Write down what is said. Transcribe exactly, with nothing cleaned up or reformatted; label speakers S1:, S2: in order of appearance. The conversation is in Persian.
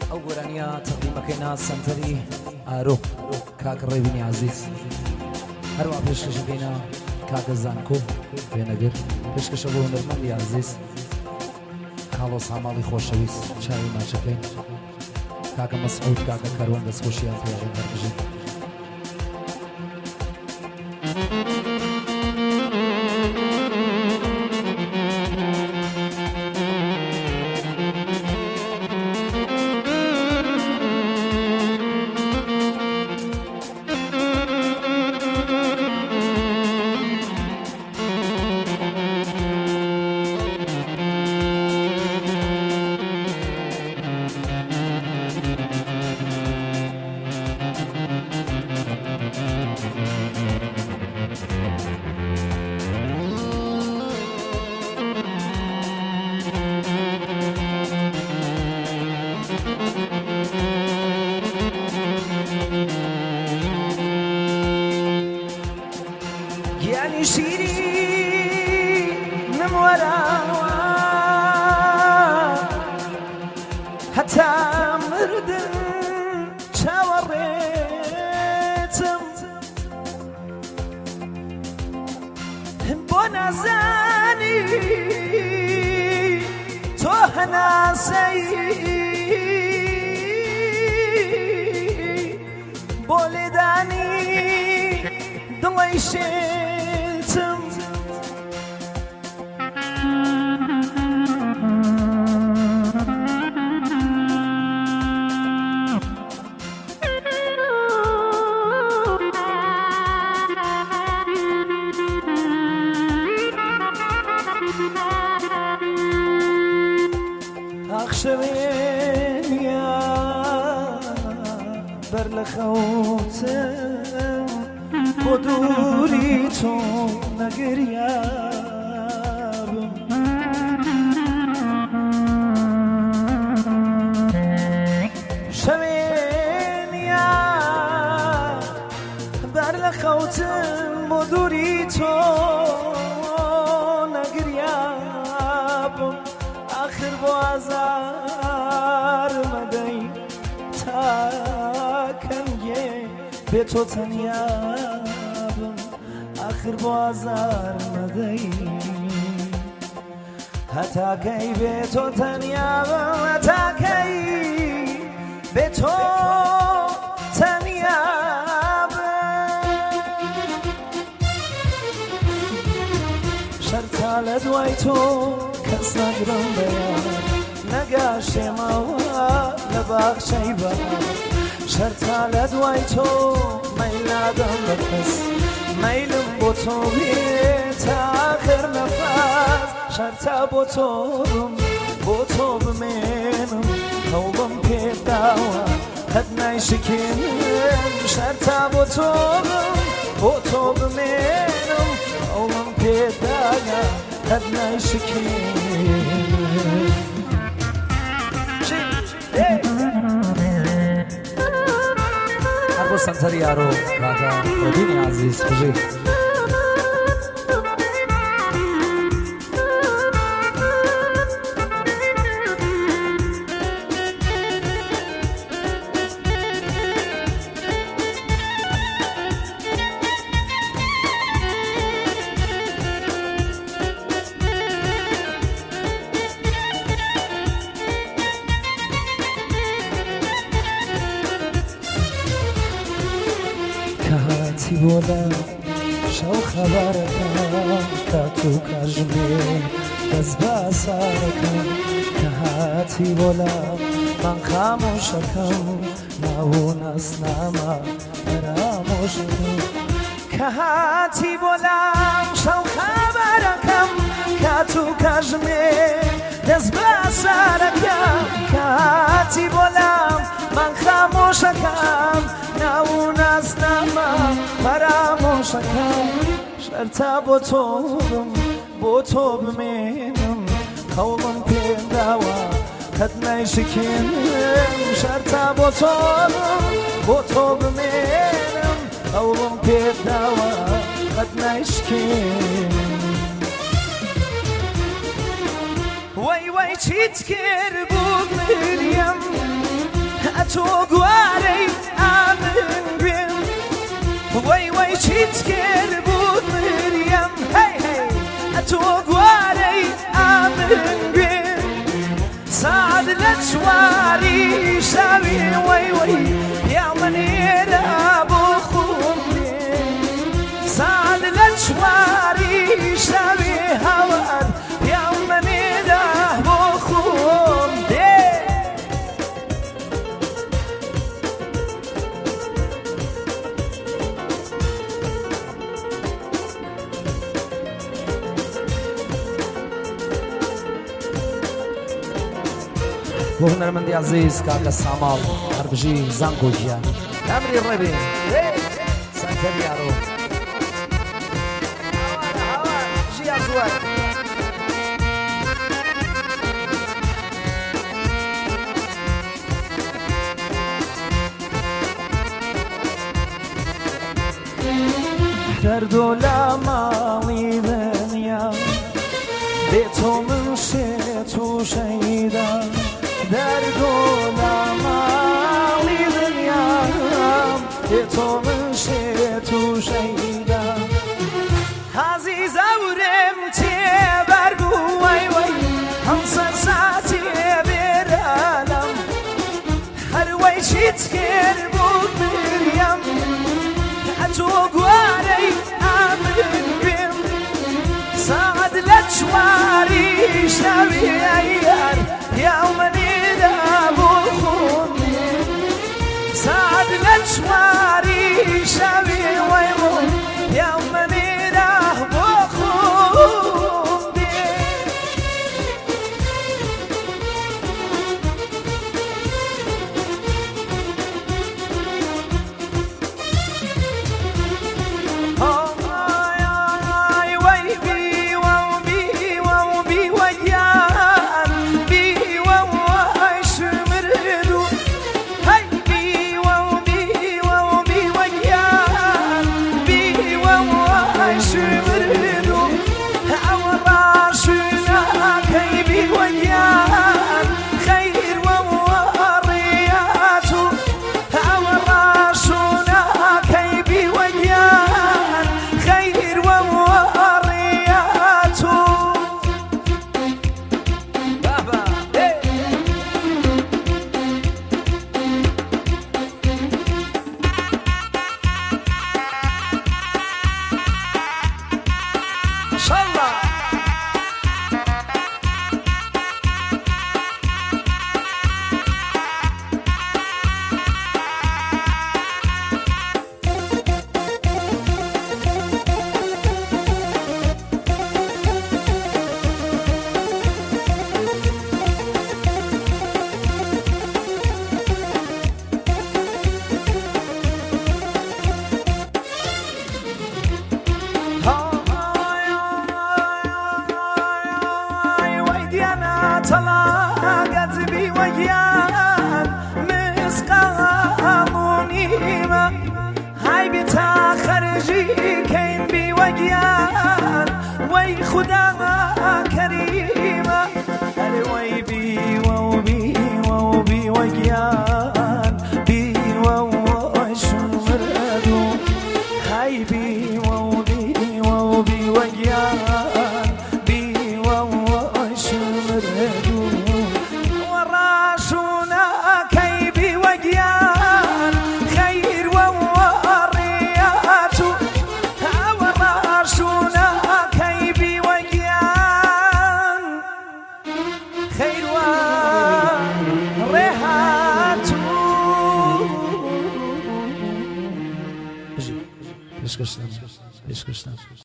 S1: ئەو گۆرانیە تەقدیمەکەینا سەنتەری ئارۆ کاک ڕێبینی عەزیز، هەروە پێشکەشەکەینا کاکە زانکۆ وێنەگر، پێشکەشە بۆ هونەرمەندی عەزیز کاڵۆس هەماڵی خۆشەویست چاوی ماچەکەین، کاکە مەسعود کاکە کەروان دەستخۆشیان پێیاڵی دەربژین.
S2: گیانی شیرینم وەراوە هەتا مردن چاوەڕێتم بۆ نازانی تۆ هەناسەی بۆ لێدانی دڵی شێتم ئاخشەوێنیا بەر لە خەوتم بۆ دووری تۆ نەگریابم شەوێنیا بەر لە خەوتم بۆ دووری تۆ نەگریابم آخر بۆ ئازار مەدەی تاکەنگێ بێ تۆ تەنیابم آخر بۆ ئازار مەدەی هەتاکەی بێ تۆ تەنیابم هەتاکەی بێ تۆ تەنیابم شەرتا لە دوای تۆ کەس نەگرم بەیان نەگاشێمەوە لە باخچەی بەهار شەرتا لە دوای تۆ مەیل نادەم بە کەس مەیلم بۆ تۆ بێتە ئاخر نەفەس شەرتا بۆ تۆم بۆ تۆ بمێنم هەوڵم پێداوە قەت نایشکێنم شەرتا بۆ تۆم بۆ تۆ بمێنم هەوڵم پێداوە قەت نایشکێنم
S1: هەر بۆ سەنتەری ئارۆ کاکە ڕێبینی عەزیز بژێ
S2: کاتی بۆلا شەو خەبارەکەم کات و کاژمێ دەست بە ئاسارەکەم کە هاتی بۆلا من خامۆشەکەم ناو و ناسنامە پەرامۆشەکەم کە هاتی بۆلام شەو خەبارەکەم کات و کاژمێ دەست بە ئاسارەکەم کە هاتی بۆلام من خامۆشەکەم ناو و ناسنامە پەرامۆشەکەم شەرتا بۆ تۆم بۆ تۆ بمێنم هەوڵم پێداوە قەت نایشکێنم شەرتا بۆ تۆم بۆ تۆ بمێنم هەوڵم پێداوە قەت نایشکێنم
S3: وای وای چیت کرد بوو مریم
S2: تو گواری آمن بین وای وای چیت کر بود مریم هی هی تو گواری آمن بین سعد لچواری شوی وای وای یا منی را بخوندی سعد لچواری شوی هوار یا منی را بخوندی
S1: بۆ هونەرمەندی عەزیز کاکە ساماڵ هەربژی زانکۆژیە ئەمری ڕێبێ سەنتەری یارۆ ژیا زوەر
S2: دەردۆ لە ماڵی دنیا بێ تۆ من شێت و شەیدا دەردۆ لە ماڵی دنیا بێ تۆ من شێت و شەیدا حەزی زەورم تێبەر بوو وای وای هەم سەرساتی بێرەلەم هەروەی چیت کرد بود مریم تو گواری آمن بیم سعد لچواری شوی ایار یا منی دا بخوندی سعد لچواری شوی وای وای یا منی دا بخوندی طلاقت بی وگیان مسقامونیما های بی تا خرجی کن بی وگیان وی خدا کریما هر وی بی و بی و بی وگیان بی و شمردو های بی و بی و بی وگیان
S1: پیشکشتم پیشکشتم